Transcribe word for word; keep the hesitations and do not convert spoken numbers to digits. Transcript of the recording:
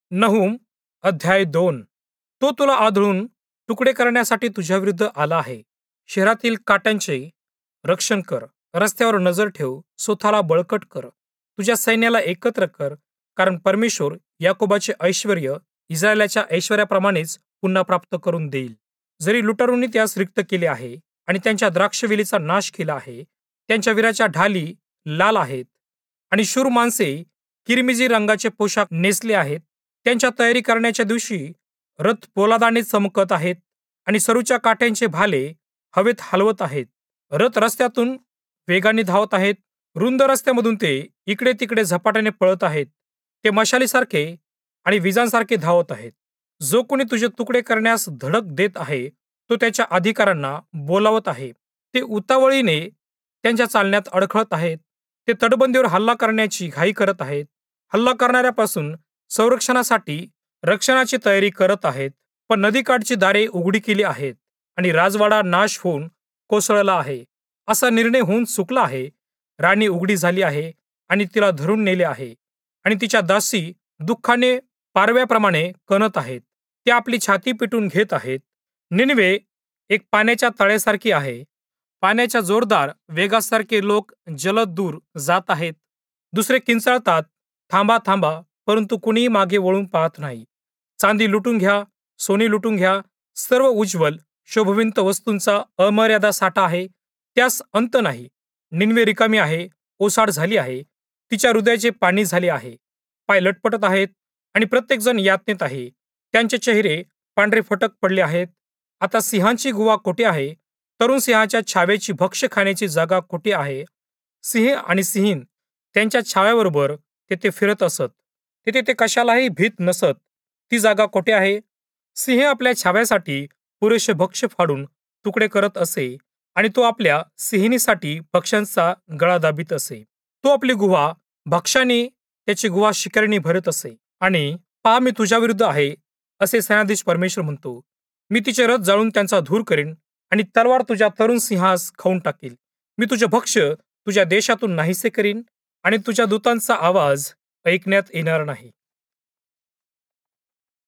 नहूम अध्याय दोन. तो तुला आढळून तुकडे करण्यासाठी तुझ्याविरुद्ध आला आहे. शहरातील काट्यांचे रक्षण कर. रस्त्यावर नजर ठेव. स्वतःला बळकट कर. तुझ्या सैन्याला एकत्र कर, कारण परमेश्वर याकोबाचे ऐश्वर्य इस्रायलाच्या ऐश्वर्याप्रमाणेच पुन्हा प्राप्त करून देईल. जरी लुटारूंनी त्यास रिक्त केले आहे आणि त्यांच्या द्राक्षवेलीचा नाश केला आहे, त्यांच्या वीराच्या ढाली लाल आहेत आणि शूर माणसे किरमिजी रंगाचे पोशाख नेसले आहेत. त्यांच्या तयारी करण्याच्या दिवशी रथ पोलादाने चमकत आहेत आणि सरूच्या काठ्यांचे भाले हवेत हलवत आहेत. रथ रस्त्यातून वेगाने धावत आहेत. रुंद रस्त्यामधून ते इकडे तिकडे झपाट्याने पळत आहेत. ते मशालीसारखे आणि विजांसारखे धावत आहेत. जो कोणी तुझे तुकडे करण्यास धडक देत आहे, तो त्याच्या अधिकाऱ्यांना बोलावत आहे. ते उतावळीने त्यांच्या चालण्यात अडखळत आहेत. ते तटबंदीवर हल्ला करण्याची घाई करत आहेत. हल्ला करणाऱ्यापासून संरक्षणासाठी रक्षणाची तयारी करत आहेत. पण नदीकाठची दारे उघडी केली आहेत आणि राजवाडा नाश होऊन कोसळला आहे. असा निर्णय होऊन चुकला आहे. राणी उघडी झाली आहे आणि तिला धरून नेले आहे आणि तिच्या दासी दुःखाने पारव्याप्रमाणे कणत आहेत. ते आपली छाती पिटून घेत आहेत. निनवे एक पाण्याच्या तळ्यासारखी आहे. पाण्याच्या जोरदार वेगासारखे लोक जलद दूर जात आहेत. दुसरे किंचाळतात, थांबा थांबा, परंतु कुणीही मागे वळून पाहत नाही. चांदी लुटून घ्या, सोने लुटून घ्या. सर्व उज्ज्वल शोभविंत वस्तूंचा अमर्यादा साठा आहे, त्यास अंत नाही. निनवे रिकामी आहे, ओसाड झाली आहे. तिच्या हृदयाचे पाणी झाले आहे. पाय लटपटत आहेत आणि प्रत्येकजण यातनेत आहे. त्यांचे चेहरे पांढरे फटक पडले आहेत. आता सिंहांची गुहा कोठे आहे? तरुण सिंहाच्या छावेची भक्ष्य खाण्याची जागा कोठे आहे? सिंह आणि सिंहीण त्यांच्या छाव्याबरोबर तेथे फिरत असत. तेथे ते कशालाही भीत नसत. ती जागा कोठे आहे? सिंह आपल्या छाव्यासाठी पुरेसे भक्ष्य फाडून तुकडे करत असे आणि तो आपल्या सिंहिणीसाठी भक्ष्यांचा गळा दाबीत असे. तो आपली गुहा भक्ष्याने त्याची गुहा शिकारीने भरत असे. आणि पहा, मी तुझ्याविरुद्ध आहे, असे सेनाधीश परमेश्वर म्हणतो. मी तिचे रथ जाळून त्यांचा धूर करीन आणि तलवार तुझ्या तरुण सिंहास खाऊन टाकील. मी तुझे भक्ष्य तुझ्या देशातून नाहीसे करीन आणि तुझ्या दूतांचा आवाज ऐकण्यात येणार नाही.